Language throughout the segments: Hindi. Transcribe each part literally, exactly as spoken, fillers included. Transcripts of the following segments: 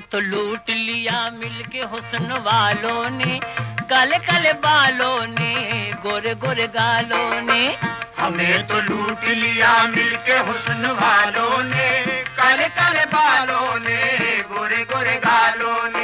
तो लूट लिया मिलके हुस्न वालों ने, काले काले बालों ने, गोरे गोरे गालों ने। हमें तो लूट लिया मिलके हुस्न वालों ने, काले काले बालों ने, गोरे गोरे गालों ने।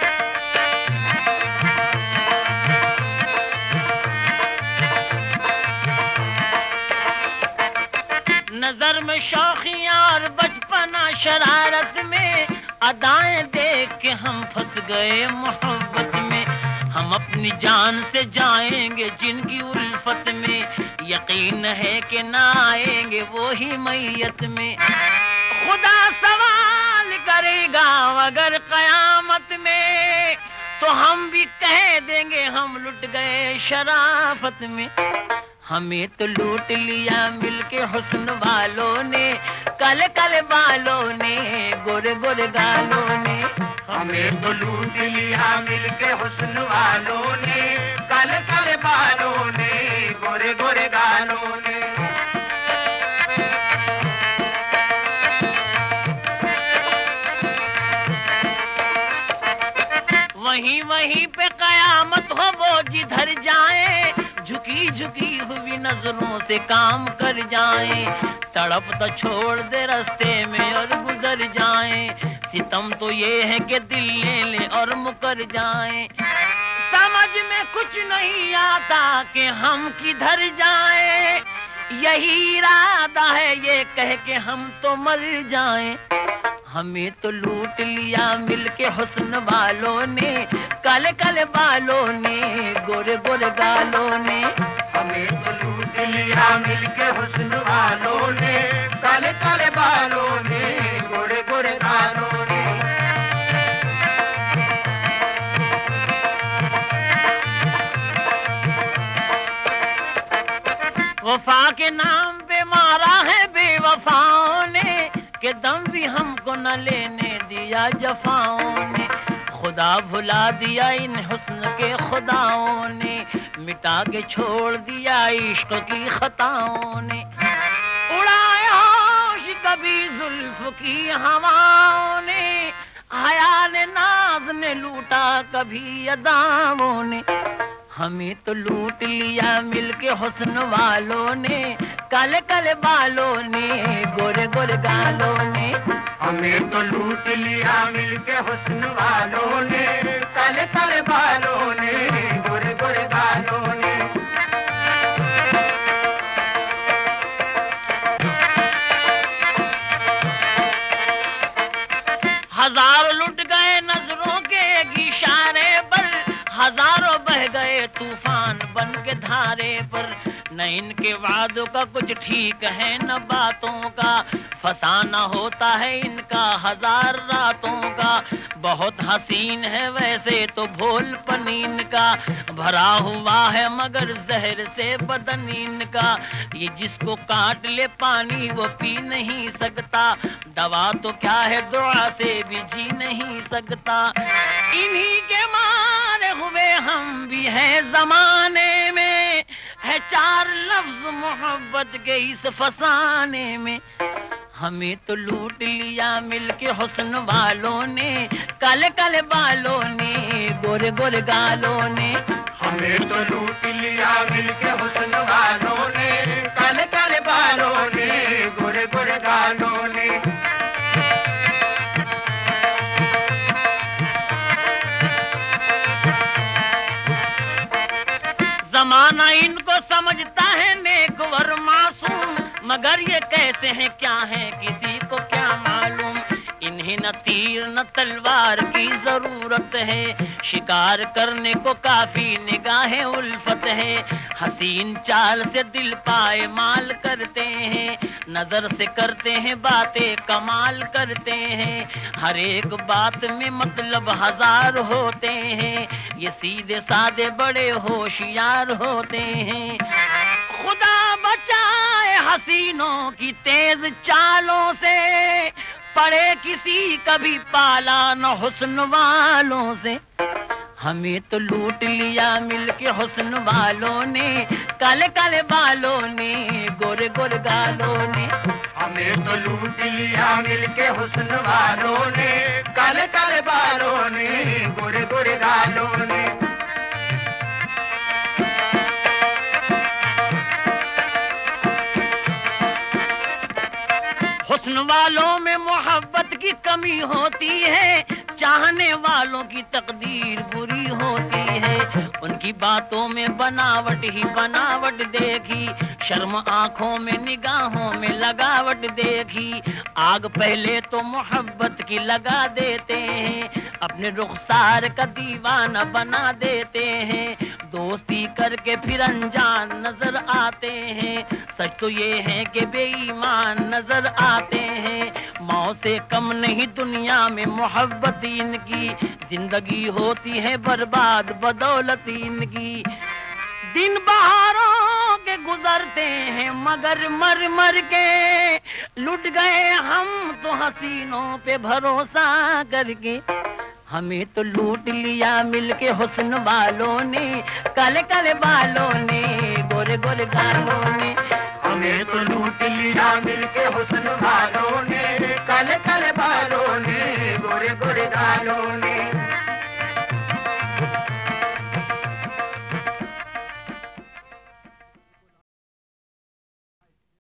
नजर में शौखियां और बचपना शरारत में, अदाएं देख के हम फंस गए मोहब्बत में। हम अपनी जान से जाएंगे जिनकी उल्फत में, यकीन है कि ना आएंगे वो ही मैयत में। खुदा सवाल करेगा अगर कयामत में, तो हम भी कह देंगे हम लुट गए शराफत में। हमें तो लूट लिया मिलके हुस्न वालों ने, काले काले बालों ने, गोरे गोरे गालों ने। हमें तो लूट लिया मिलके हुस्न वालों ने, काले काले बालों ने, गोरे गोरे गालों ने। वहीं वहीं पे कयामत हो वो जिधर जाए, झुकी झुकी हुई नजरों से काम कर जाएं। तड़प तो छोड़ दे रास्ते में और गुजर जाएं, सितम तो ये है कि दिल ले ले और मुकर जाएं। समझ में कुछ नहीं आता कि हम किधर जाएं, यही इरादा है ये कह के हम तो मर जाएं। हमें तो लूट लिया मिलके हुस्न वालों ने, काले काले बालों ने, गोरे गोरे गालों ने। हमें तो लूट लिया मिलके हुस्न वालों ने, काले काले बालों ने, गोरे गोरे गालों ने। वफा के नाम पे मारा है बेवफाओं ने, कि दम भी हमको न लेने दिया जफाओं ने। खुदा भुला दिया इन हुस्न के खुदाओं ने, मिटा के छोड़ दिया इश्क की खताओं ने। उड़ाया होश कभी जुल्फ की हवाओं ने, हया ने नाज ने लूटा कभी अदाओं ने। हमें तो लूट लिया मिलके हुस्न वालों ने, काले काले बालों ने, गोरे गोरे गालों ने। हमें तो लूट लिया मिलके हुस्न वालों ने, काले काले बालों ने, गोरे गोरे गालों ने। हजारों लुट गए नजरों के एक इशारे पर, हजारों बह गए तूफान बन के धारे पर। न इनके वादों का कुछ ठीक है न बातों का, फसाना होता है इनका हजार रातों का। बहुत हसीन है वैसे तो भोल पनीन का, भरा हुआ है मगर जहर से बदन इनका। ये जिसको काट ले पानी वो पी नहीं सकता, दवा तो क्या है दुआ से भी जी नहीं सकता। इन्हीं के मारे हुए हम भी हैं जमाने में, है चार लफ्ज मोहब्बत के इस फसाने में। हमें तो लूट लिया मिलके हुस्न वालों ने, काले काले बालों ने, गोरे गोरे गालों ने। हमें तो लूट लिया मिलके हुस्न वालों ने, काले काले बालों ने, गोरे गोरे गालों ने। जमाना इनको समझता है नेकवर मासूम, मगर ये कैसे हैं क्या हैं किसी को क्या मालूम। इन्हें न तीर न तलवार की जरूरत है, शिकार करने को काफी निगाहें उल्फत है। हसीन चाल से दिल पाए माल करते हैं, नजर से करते हैं बातें कमाल करते हैं। हर एक बात में मतलब हजार होते हैं, ये सीधे साधे बड़े होशियार होते हैं। खुदा बचाए हसीनों की तेज चालों से, पड़े किसी कभी पाला न हुस्न वालों से। हमें तो लूट लिया मिलके हुस्न वालों ने, काले काले बालों ने, गोरे गोरे गालों ने। हमें तो लूट लिया मिलके हुस्न वालों ने, काले काले बालों ने, गोरे गोरे गालों ने। हुस्न वालों में मोहब्बत की कमी होती है, चाहने वालों की तकदीर बुरी होती है। उनकी बातों में बनावट ही बनावट देखी, शर्म आंखों में निगाहों में लगावट देखी। आग पहले तो मोहब्बत की लगा देते हैं, अपने रुखसार का दीवाना बना देते हैं। दोस्ती करके फिर अनजान नजर आते हैं, सच तो ये है कि बेईमान नजर आते हैं। मौत से कम नहीं दुनिया में मोहब्बत इनकी, जिंदगी होती है बर्बाद बदौलत इनकी। दिन बहारों के गुजरते हैं मगर मर मर के, लुट गए हम तो हसीनों पे भरोसा करके। हमें तो लूट लिया मिलके हुस्न वालों ने, काले काले बालों ने, गोरे गोरे गालों ने। हमें तो लूट लिया मिलके हुस्न वालों